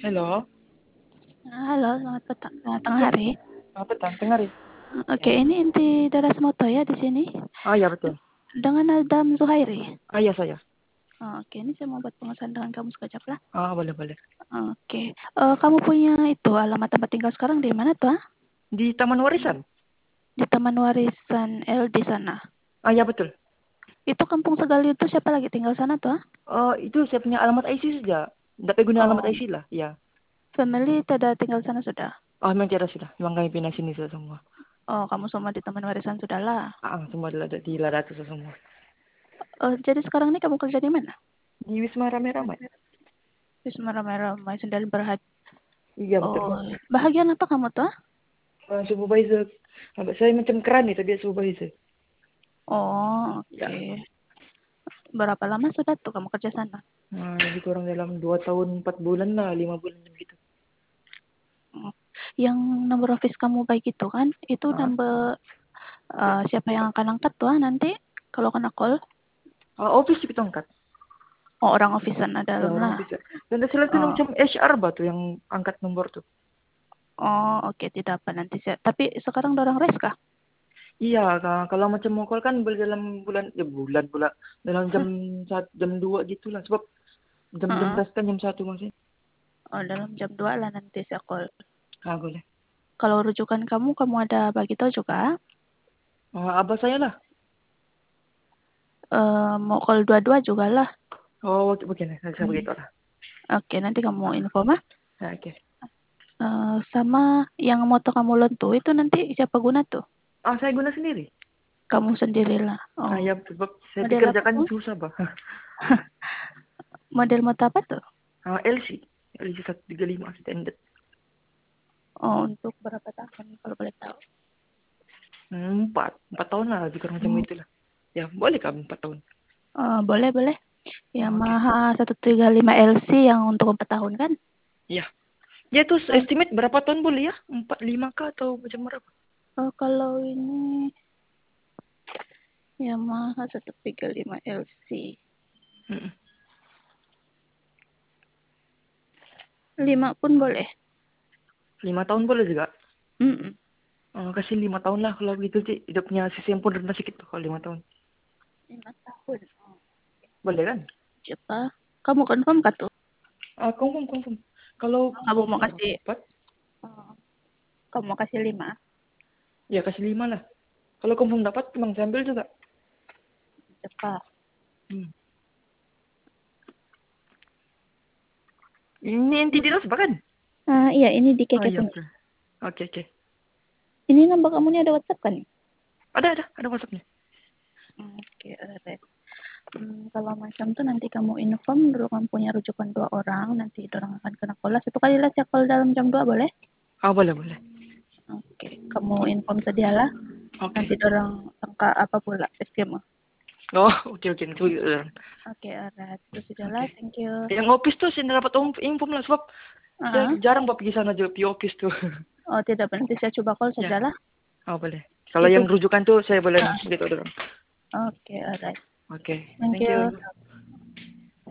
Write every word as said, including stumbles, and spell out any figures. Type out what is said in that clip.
Halo. Halo, selamat petang eee, tengah Ya, hari. selamat petang, tengah hari. Oke, Ya. ini inti Darasmoto ya di sini? Oh, iya betul. Dengan Adam Zuhairi? Ah, iya saya. Oke, ini saya mau buat pengesahan dengan kamu sekejap lah. Ah, boleh boleh. Oke, eee, kamu punya itu alamat tempat tinggal sekarang di mana tuh, ah? Di Taman Warisan? Di Taman Warisan L di sana? Ah, iya betul. Itu Kampung Segali itu siapa lagi tinggal sana tuh, ah? Oh, itu saya punya alamat I C saja. Dapat guna alamat Oh, I C lah, iya. family tidak tinggal sana sudah? Oh, memang tidak sudah. Memang kami pindah sini sudah semua. Oh, kamu semua di Taman Warisan sudahlah. Ah, semua di Lada- di Ladatu sudah semua. Eee, jadi sekarang ini kamu kerja di mana? Di Wisma Ramai-Ramai. Wisma Ramai-Ramai Sendal Berhad Iya betul. oh, bahagian apa kamu tuh, ah? Uh, supervisor. Saya macam keran nih, tapi supervisor. Oh, Ya. oke. Berapa lama sudah tuh kamu kerja sana? Nah, lebih kurang dalam dua tahun empat bulan lah, lima bulan gitu. Oh, yang nomor office kamu baik itu kan, itu Ah, number uh, siapa yang akan angkat tuh ah, nanti kalau kena call? ah office kita angkat. Oh, orang office sana Ya dalam orang lah. office ya. Dan selalu tuh Oh, macam H R bah tuh yang angkat nomor tuh. oh oke okay, tidak apa nanti saya. Tapi sekarang dorang rest kah? Iya, Kak. Kalau macam mau call kan boleh dalam bulan, ya bulan pula. Dalam jam satu, jam dua gitulah. Sebab jam-jam Uh-uh. rest kan jam satu masih. Oh, dalam jam dua lah nanti saya call. Ah, boleh. Kalau rujukan kamu, kamu ada bagi tahu juga? Oh, abah saya lah. Uh, mau call dua-dua juga lah. Oh, oke, begini. Saya Hmm. begitu lah. Oke, okay, nanti kamu info mah. Nah, oke. Uh, sama yang motor kamu lentuh itu nanti siapa guna tuh? Ah, saya guna sendiri. Kamu sendirilah. Ah, Oh, ya, sebab saya model apa dikerjakan tuh? susah, bah. Model motor apa tuh? Ah, L C. L C seratus tiga puluh lima standard. Oh, untuk berapa tahun kalau boleh tahu? Hmm, empat. Empat tahun lah, lebih kurang macam Hmm. itulah. Ya, boleh kah empat tahun? Oh, boleh, boleh. Ah, oke. Yamaha seratus tiga puluh lima L C yang untuk empat tahun kan? Ya. Ya, tuh Oh, estimate berapa tahun boleh ya? Empat, lima kah atau macam berapa? oh, kalau ini Yamaha seratus tiga puluh lima L C. Hmm. lima pun boleh. Lima tahun boleh juga. Mm-mm. Oh, kasih lima tahun lah kalau begitu sih. Hidupnya sisi yang pun rendah sedikit tuh kalau lima tahun. lima tahun. Oh, Boleh kan? siapa? Kamu confirm kah tuh? Ah, confirm, confirm. Kalau Kamu mau confirm kasih, dapat, oh, kamu mau kasih lima? ya kasih lima lah. Kalau confirm dapat, memang saya ambil juga. Siapa? Hmm. Ini entitas bahkan? Ah, iya, ini di Oh Keke iya, punya. betul. Oke, oke. Ini nomor kamu ini ada WhatsApp kan? Ada, ada. Ada WhatsApp-nya. Oke, ada. Hmm, kalau macam tuh nanti kamu inform dulu kamu punya rujukan dua orang, nanti orang akan kena call. Satu kali lah call dalam jam dua boleh? Ah, boleh, boleh. Oke, kamu inform sedialah. Oke. Nanti orang angka apa pula skema. Oh, oke, oke. Itu, uh, Oke, alright. Itu sudahlah, oke. thank you. Yang office tuh saya dapat um- info lah sebab saya Uh-huh. jarang bawa pergi sana aja di office tuh. Oh, tidak, nanti saya coba call Ya. sajalah. Oh, boleh. Kalau Itu. yang rujukan tuh saya boleh Uh, gitu dong. Oke, alright. Oke, Thank thank you. you.